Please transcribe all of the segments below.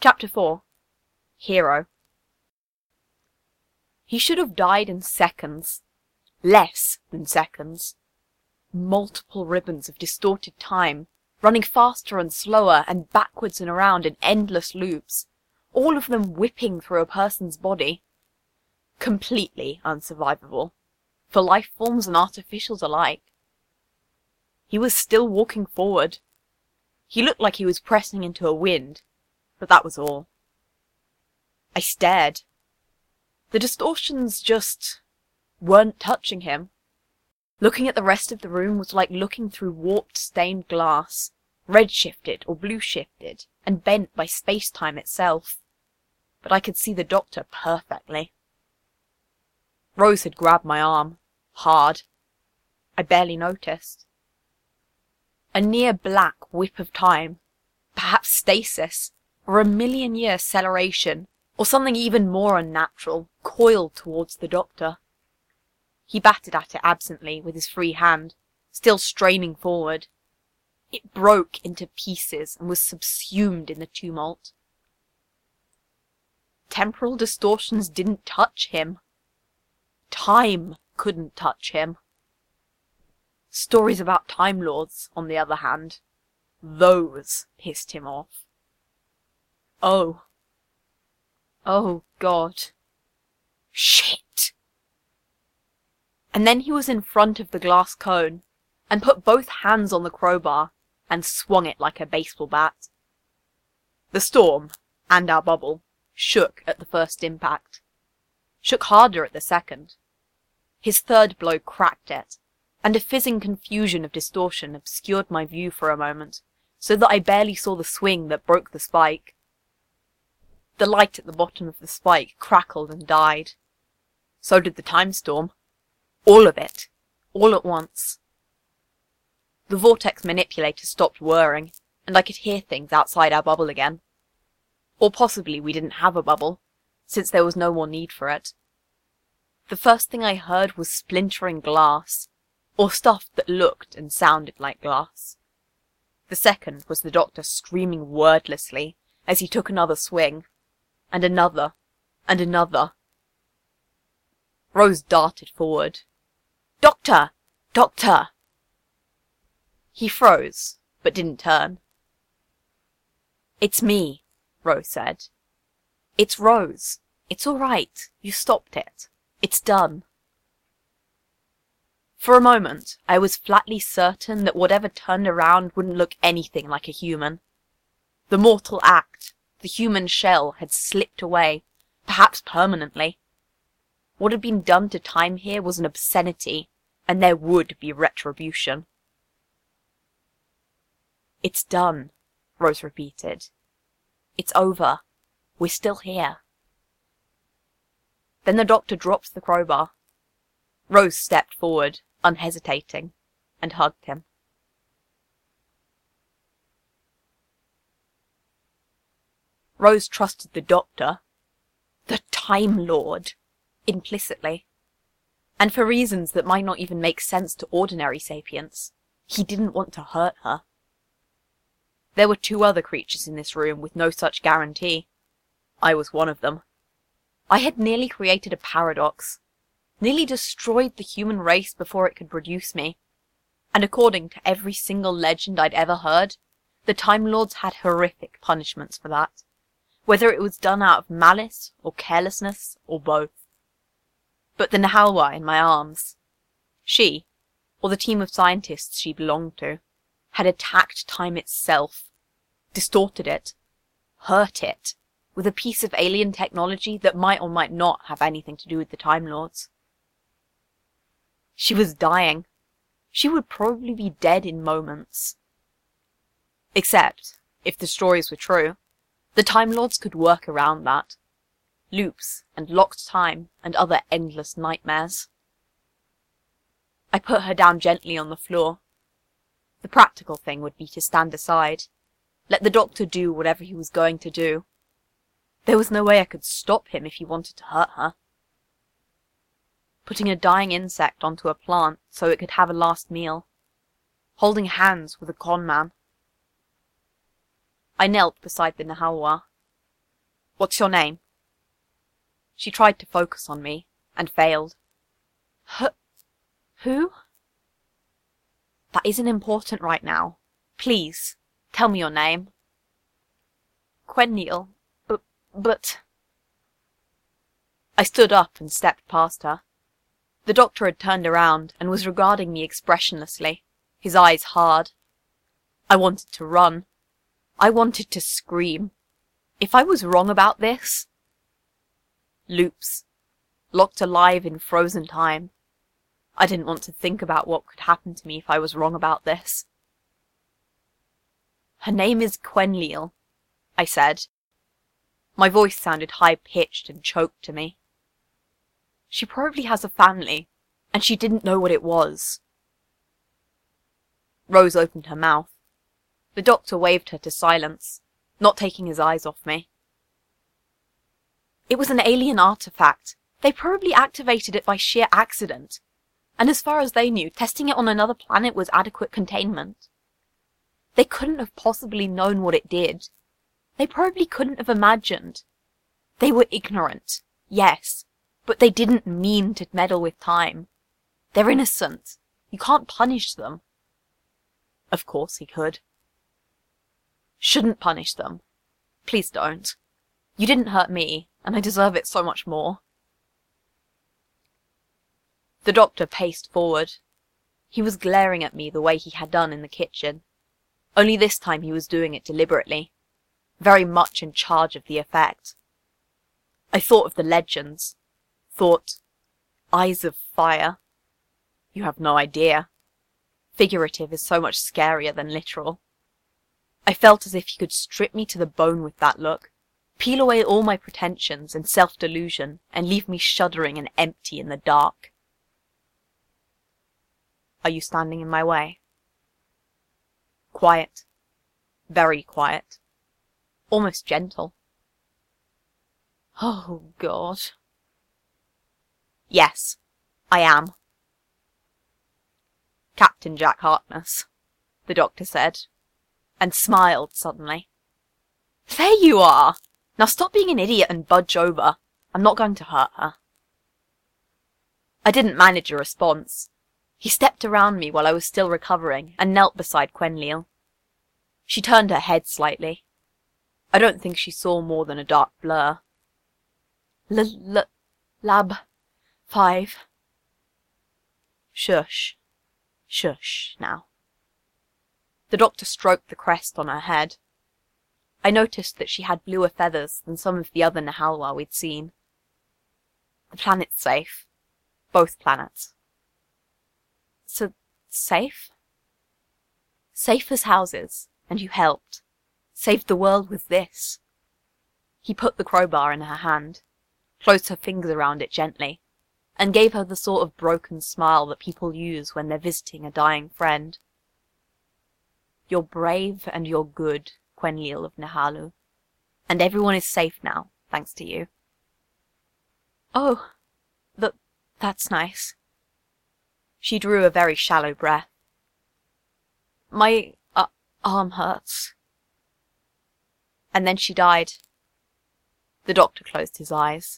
Chapter 4. Hero. He should have died in seconds. Less than seconds. Multiple ribbons of distorted time, running faster and slower and backwards and around in endless loops, all of them whipping through a person's body. Completely unsurvivable, for life forms and artificials alike. He was still walking forward. He looked like he was pressing into a wind, but that was all. I stared. The distortions just weren't touching him. Looking at the rest of the room was like looking through warped, stained glass, red-shifted or blue-shifted, and bent by space-time itself. But I could see the doctor perfectly. Rose had grabbed my arm, hard. I barely noticed. A near-black whip of time, perhaps stasis, or a million-year acceleration, or something even more unnatural, coiled towards the doctor. He batted at it absently with his free hand, still straining forward. It broke into pieces and was subsumed in the tumult. Temporal distortions didn't touch him. Time couldn't touch him. Stories about Time Lords, on the other hand, those pissed him off. Oh. Oh, God. Shit! And then he was in front of the glass cone, and put both hands on the crowbar, and swung it like a baseball bat. The storm, and our bubble, shook at the first impact. Shook harder at the second. His third blow cracked it, and a fizzing confusion of distortion obscured my view for a moment, so that I barely saw the swing that broke the spike. The light at the bottom of the spike crackled and died. So did the time storm. All of it. All at once. The vortex manipulator stopped whirring, and I could hear things outside our bubble again. Or possibly we didn't have a bubble, since there was no more need for it. The first thing I heard was splintering glass, or stuff that looked and sounded like glass. The second was the doctor screaming wordlessly as he took another swing, and another, and another. Rose darted forward. "Doctor! Doctor!" He froze, but didn't turn. "It's me," Rose said. "It's Rose. It's all right. You stopped it. It's done." For a moment, I was flatly certain that whatever turned around wouldn't look anything like a human. The mortal act, the human shell, had slipped away, perhaps permanently. What had been done to time here was an obscenity, and there would be retribution. "It's done," Rose repeated. "It's over. We're still here." Then the doctor dropped the crowbar. Rose stepped forward, unhesitating, and hugged him. Rose trusted the doctor, the Time Lord, implicitly, and for reasons that might not even make sense to ordinary sapients. He didn't want to hurt her. There were 2 other creatures in this room with no such guarantee. I was one of them. I had nearly created a paradox, nearly destroyed the human race before it could produce me, and according to every single legend I'd ever heard, the Time Lords had horrific punishments for that, whether it was done out of malice or carelessness or both. But the Nahalwa in my arms, she, or the team of scientists she belonged to, had attacked time itself, distorted it, hurt it, with a piece of alien technology that might or might not have anything to do with the Time Lords. She was dying. She would probably be dead in moments. Except, if the stories were true, the Time Lords could work around that. Loops, and locked time, and other endless nightmares. I put her down gently on the floor. The practical thing would be to stand aside, let the doctor do whatever he was going to do. There was no way I could stop him if he wanted to hurt her. Putting a dying insect onto a plant so it could have a last meal. Holding hands with a con man. I knelt beside the Nahalwa. What's your name? She tried to focus on me, and failed. Who? That isn't important right now. Please, tell me your name. Quenniel. But... I stood up and stepped past her. The doctor had turned around and was regarding me expressionlessly, his eyes hard. I wanted to run. I wanted to scream. If I was wrong about this... Loops. Locked alive in frozen time. I didn't want to think about what could happen to me if I was wrong about this. Her name is Quenliel, I said. My voice sounded high-pitched and choked to me. She probably has a family, and she didn't know what it was. Rose opened her mouth. The doctor waved her to silence, not taking his eyes off me. It was an alien artifact. They probably activated it by sheer accident. And as far as they knew, testing it on another planet was adequate containment. They couldn't have possibly known what it did. They probably couldn't have imagined. They were ignorant, yes, but they didn't mean to meddle with time. They're innocent. You can't punish them. Of course he could. Shouldn't punish them. Please don't. You didn't hurt me, and I deserve it so much more. The doctor paced forward. He was glaring at me the way he had done in the kitchen. Only this time he was doing it deliberately, very much in charge of the effect. I thought of the legends. Thought, eyes of fire. You have no idea. Figurative is so much scarier than literal. I felt as if he could strip me to the bone with that look, peel away all my pretensions and self-delusion, and leave me shuddering and empty in the dark. Are you standing in my way? Quiet. Very quiet. Almost gentle. Oh, God. Yes, I am. Captain Jack Harkness, the doctor said, and smiled suddenly. There you are! Now stop being an idiot and budge over. I'm not going to hurt her. I didn't manage a response. He stepped around me while I was still recovering and knelt beside Quenliel. She turned her head slightly. I don't think she saw more than a dark blur. Lab 5. Shush. Shush, now. The doctor stroked the crest on her head. I noticed that she had bluer feathers than some of the other Nahalwa we'd seen. The planet's safe. Both planets. So, safe? Safe as houses, and you helped. Saved the world with this. He put the crowbar in her hand, closed her fingers around it gently, and gave her the sort of broken smile that people use when they're visiting a dying friend. You're brave and you're good, Quenliel of Nahalu, and everyone is safe now, thanks to you. Oh, that's nice. She drew a very shallow breath. My arm hurts. And then she died. The doctor closed his eyes.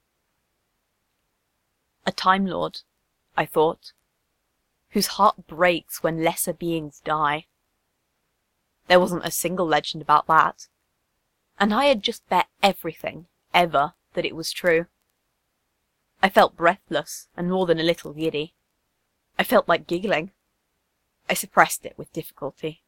A Time Lord, I thought, whose heart breaks when lesser beings die. There wasn't a single legend about that. And I had just bet everything, ever, that it was true. I felt breathless and more than a little giddy. I felt like giggling. I suppressed it with difficulty.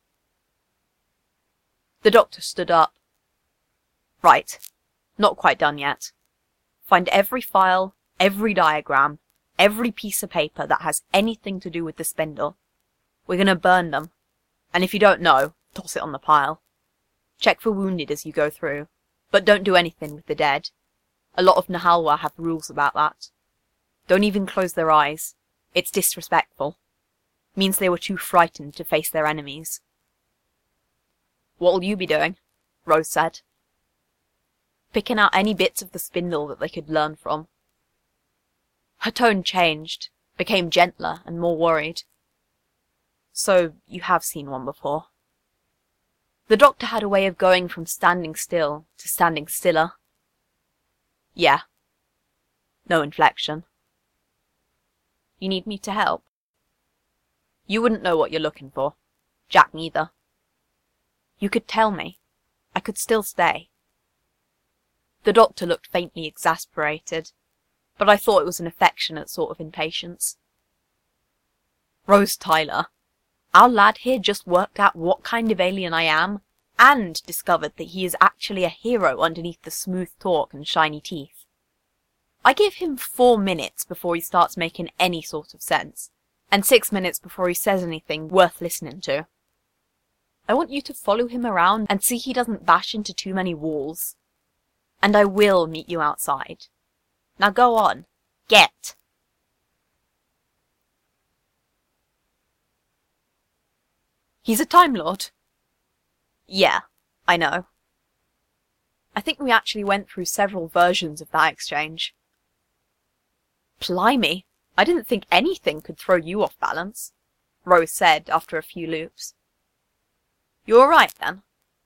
The doctor stood up. Right, not quite done yet. Find every file, every diagram, every piece of paper that has anything to do with the spindle. We're gonna burn them, and if you don't know, toss it on the pile. Check for wounded as you go through, but don't do anything with the dead. A lot of Nahalwa have rules about that. Don't even close their eyes. It's disrespectful. Means they were too frightened to face their enemies. What'll you be doing? Rose said. Picking out any bits of the spindle that they could learn from. Her tone changed, became gentler and more worried. So, you have seen one before. The doctor had a way of going from standing still to standing stiller. Yeah. No inflection. You need me to help? You wouldn't know what you're looking for. Jack neither. You could tell me. I could still stay. The doctor looked faintly exasperated, but I thought it was an affectionate sort of impatience. Rose Tyler, our lad here just worked out what kind of alien I am, and discovered that he is actually a hero underneath the smooth talk and shiny teeth. I give him 4 minutes before he starts making any sort of sense, and 6 minutes before he says anything worth listening to. I want you to follow him around and see he doesn't bash into too many walls. And I will meet you outside. Now go on. Get! He's a Time Lord? Yeah, I know. I think we actually went through several versions of that exchange. Blimey, I didn't think anything could throw you off balance, Rose said after a few loops. You all right, then?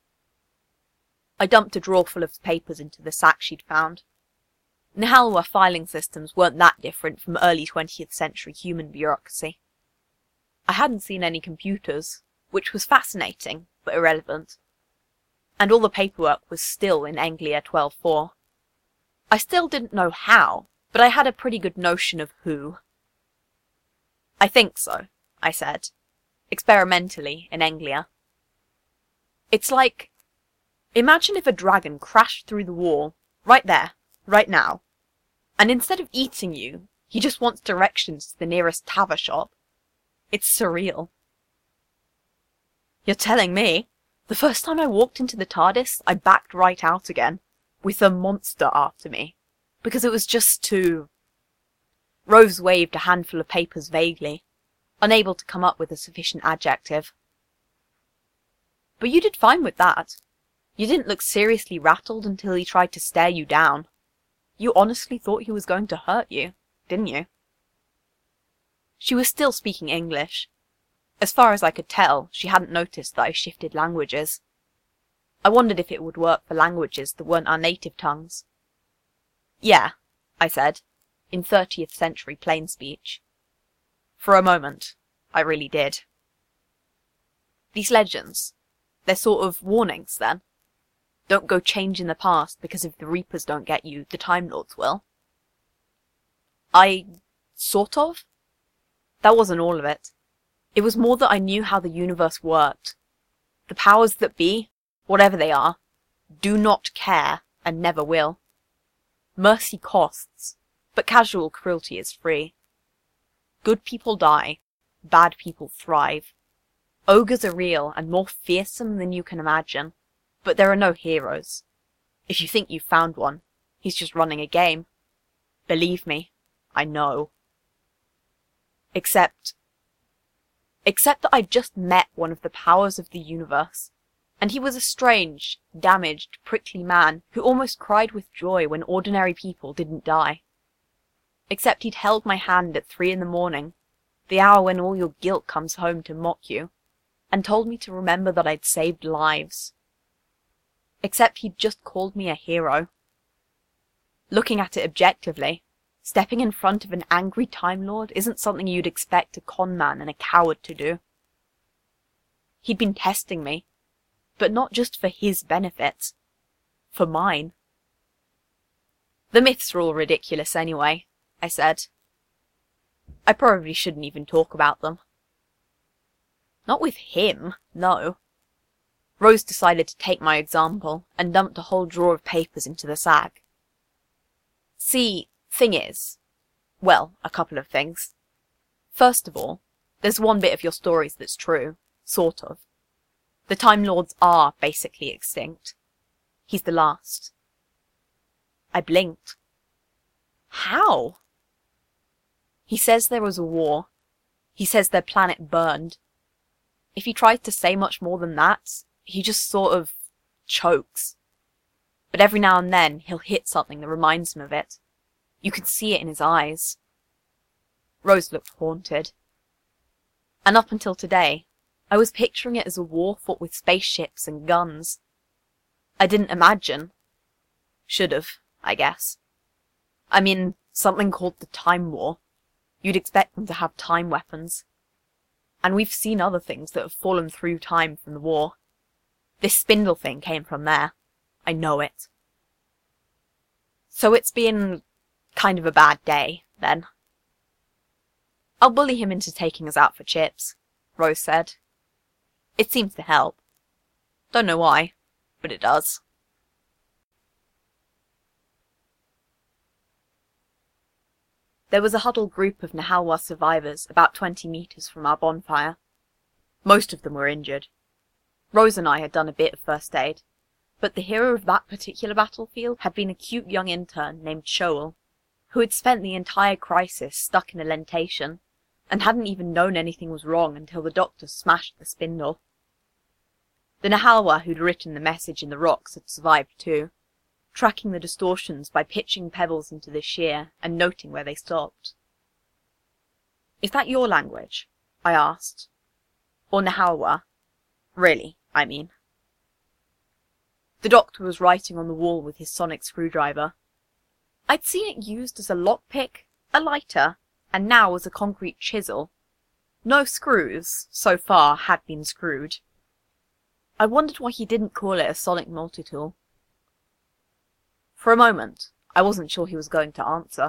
I dumped a drawer full of papers into the sack she'd found. Nihalwa filing systems weren't that different from early 20th century human bureaucracy. I hadn't seen any computers, which was fascinating, but irrelevant. And all the paperwork was still in Anglia 12.4. I still didn't know how, but I had a pretty good notion of who. I think so, I said, experimentally in Anglia. It's like, imagine if a dragon crashed through the wall, right there, right now, and instead of eating you, he just wants directions to the nearest Tava shop. It's surreal. You're telling me? The first time I walked into the TARDIS, I backed right out again, with a monster after me, because it was just too... Rose waved a handful of papers vaguely, unable to come up with a sufficient adjective. But you did fine with that. You didn't look seriously rattled until he tried to stare you down. You honestly thought he was going to hurt you, didn't you? She was still speaking English. As far as I could tell, she hadn't noticed that I shifted languages. I wondered if it would work for languages that weren't our native tongues. Yeah, I said, in 30th century plain speech. For a moment, I really did. These legends, they're sort of warnings, then. Don't go changing the past because if the Reapers don't get you, the Time Lords will. Sort of? That wasn't all of it. It was more that I knew how the universe worked. The powers that be, whatever they are, do not care and never will. Mercy costs, but casual cruelty is free. Good people die, bad people thrive. Ogres are real and more fearsome than you can imagine, but there are no heroes. If you think you've found one, he's just running a game. Believe me, I know. Except that I'd just met one of the powers of the universe, and he was a strange, damaged, prickly man who almost cried with joy when ordinary people didn't die. Except he'd held my hand at 3 a.m, the hour when all your guilt comes home to mock you, and told me to remember that I'd saved lives. Except he'd just called me a hero. Looking at it objectively, stepping in front of an angry Time Lord isn't something you'd expect a con man and a coward to do. He'd been testing me, but not just for his benefit, for mine. The myths are all ridiculous anyway, I said. I probably shouldn't even talk about them. Not with him, no. Rose decided to take my example and dumped a whole drawer of papers into the sack. See, thing is, well, a couple of things. First of all, there's one bit of your stories that's true, sort of. The Time Lords are basically extinct. He's the last. I blinked. How? He says there was a war. He says their planet burned. If he tries to say much more than that, he just sort of chokes. But every now and then he'll hit something that reminds him of it. You can see it in his eyes. Rose looked haunted. And up until today, I was picturing it as a war fought with spaceships and guns. I didn't imagine. Should've, I guess. I'm in something called the Time War. You'd expect them to have time weapons. And we've seen other things that have fallen through time from the war. This spindle thing came from there. I know it. So it's been kind of a bad day, then. I'll bully him into taking us out for chips, Rose said. It seems to help. Don't know why, but it does. There was a huddled group of Nahalwa survivors about 20 meters from our bonfire. Most of them were injured. Rose and I had done a bit of first aid, but the hero of that particular battlefield had been a cute young intern named Shoal, who had spent the entire crisis stuck in a lentation, and hadn't even known anything was wrong until the doctor smashed the spindle. The Nahalwa who'd written the message in the rocks had survived too, tracking the distortions by pitching pebbles into the shear and noting where they stopped. "Is that your language?" I asked. "Or Nahalwa? Really, I mean." The doctor was writing on the wall with his sonic screwdriver. I'd seen it used as a lockpick, a lighter, and now as a concrete chisel. No screws, so far, had been screwed. I wondered why he didn't call it a sonic multitool. For a moment, I wasn't sure he was going to answer.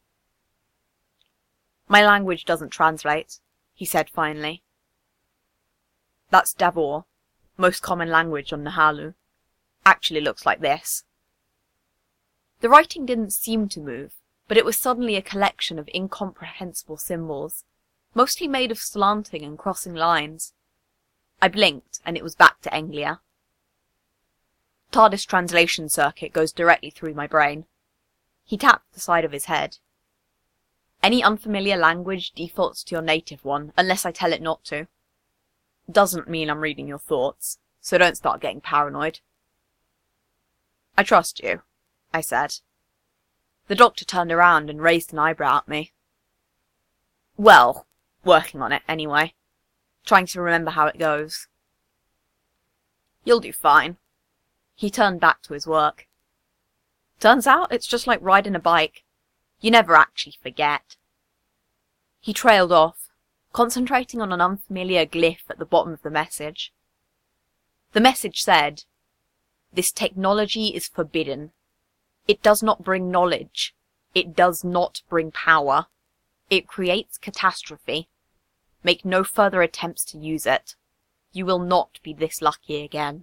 "My language doesn't translate," he said finally. "That's Davor, most common language on Nahalu. Actually looks like this." The writing didn't seem to move, but it was suddenly a collection of incomprehensible symbols, mostly made of slanting and crossing lines. I blinked, and it was back to Englia. TARDIS translation circuit goes directly through my brain. He tapped the side of his head. "Any unfamiliar language defaults to your native one, unless I tell it not to. Doesn't mean I'm reading your thoughts, so don't start getting paranoid." "I trust you," I said. The doctor turned around and raised an eyebrow at me. "Well, working on it, anyway. Trying to remember how it goes." "You'll do fine." He turned back to his work. "Turns out it's just like riding a bike. You never actually forget." He trailed off, concentrating on an unfamiliar glyph at the bottom of the message. The message said, "This technology is forbidden. It does not bring knowledge. It does not bring power. It creates catastrophe. Make no further attempts to use it. You will not be this lucky again."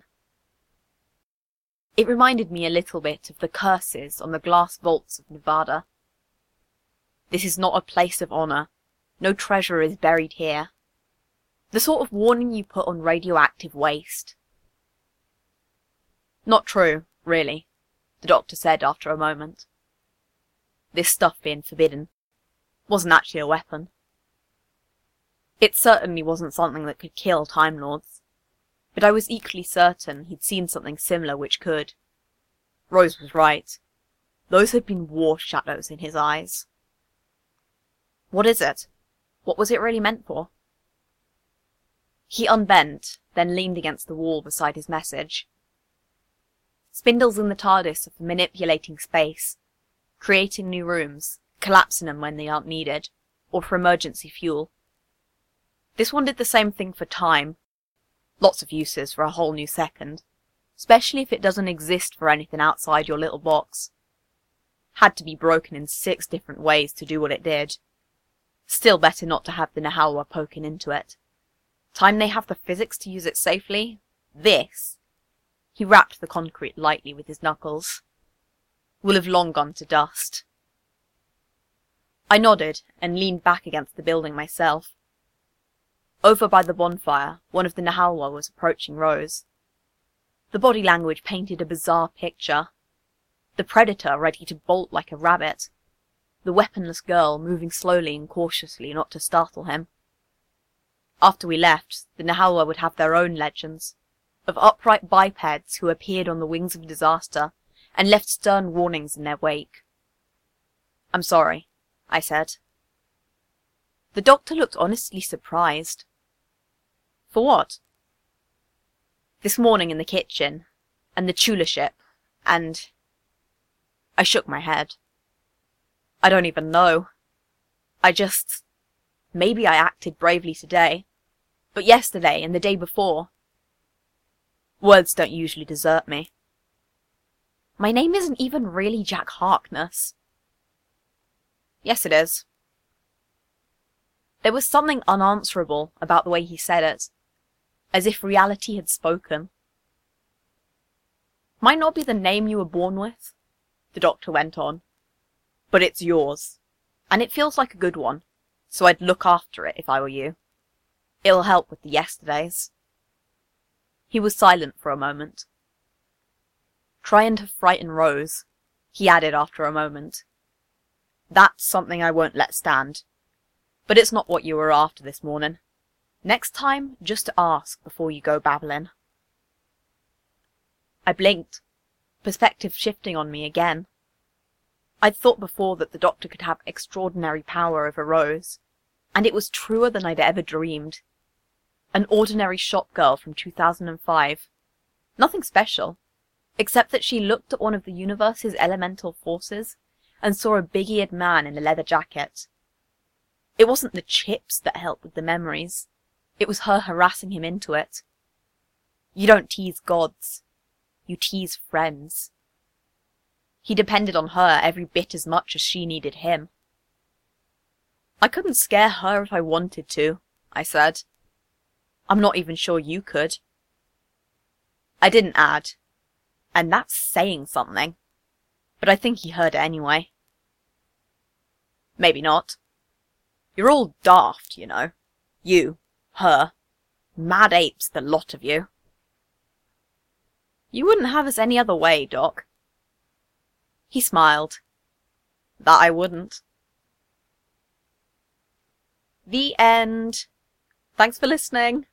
It reminded me a little bit of the curses on the glass vaults of Nevada. "This is not a place of honor. No treasure is buried here." The sort of warning you put on radioactive waste. "Not true, really," the doctor said after a moment. "This stuff being forbidden wasn't actually a weapon. It certainly wasn't something that could kill Time Lords, but I was equally certain he'd seen something similar which could. Rose was right. Those had been war shadows in his eyes. "What is it? What was it really meant for?" He unbent, then leaned against the wall beside his message. "Spindles in the TARDIS are for manipulating space, creating new rooms, collapsing them when they aren't needed, or for emergency fuel. This one did the same thing for time. Lots of uses for a whole new second, especially if it doesn't exist for anything outside your little box. Had to be broken in 6 different ways to do what it did. Still better not to have the Nahalwa poking into it. Time they have the physics to use it safely, this," he rapped the concrete lightly with his knuckles, "will have long gone to dust." I nodded and leaned back against the building myself. Over by the bonfire, one of the Nahalwa was approaching Rose. The body language painted a bizarre picture. The predator ready to bolt like a rabbit. The weaponless girl moving slowly and cautiously not to startle him. After we left, the Nahalwa would have their own legends, of upright bipeds who appeared on the wings of disaster and left stern warnings in their wake. "I'm sorry," I said. The doctor looked honestly surprised. "For what?" "This morning in the kitchen, and the Chula ship, and—" I shook my head. I don't even know. Maybe I acted bravely today, but yesterday and the day before, words don't usually desert me. My name isn't even really Jack Harkness. Yes, it is. There was something unanswerable about the way he said it, as if reality had spoken. Might not be the name you were born with, the doctor went on, but it's yours, and it feels like a good one, so I'd look after it if I were you. It'll help with the yesterdays. He was silent for a moment. Trying to frighten Rose, he added after a moment. That's something I won't let stand. But it's not what you were after this morning. Next time, just ask before you go babbling. I blinked, perspective shifting on me again. I'd thought before that the doctor could have extraordinary power over Rose, and it was truer than I'd ever dreamed. An ordinary shop girl from 2005. Nothing special, except that she looked at one of the universe's elemental forces and saw a big-eared man in a leather jacket. It wasn't the chips that helped with the memories. It was her harassing him into it. You don't tease gods. You tease friends. He depended on her every bit as much as she needed him. I couldn't scare her if I wanted to, I said. I'm not even sure you could. I didn't add, and that's saying something, but I think he heard it anyway. Maybe not. You're all daft, you know. You, her, mad apes, the lot of you. You wouldn't have us any other way, Doc. He smiled. That I wouldn't. The end. Thanks for listening.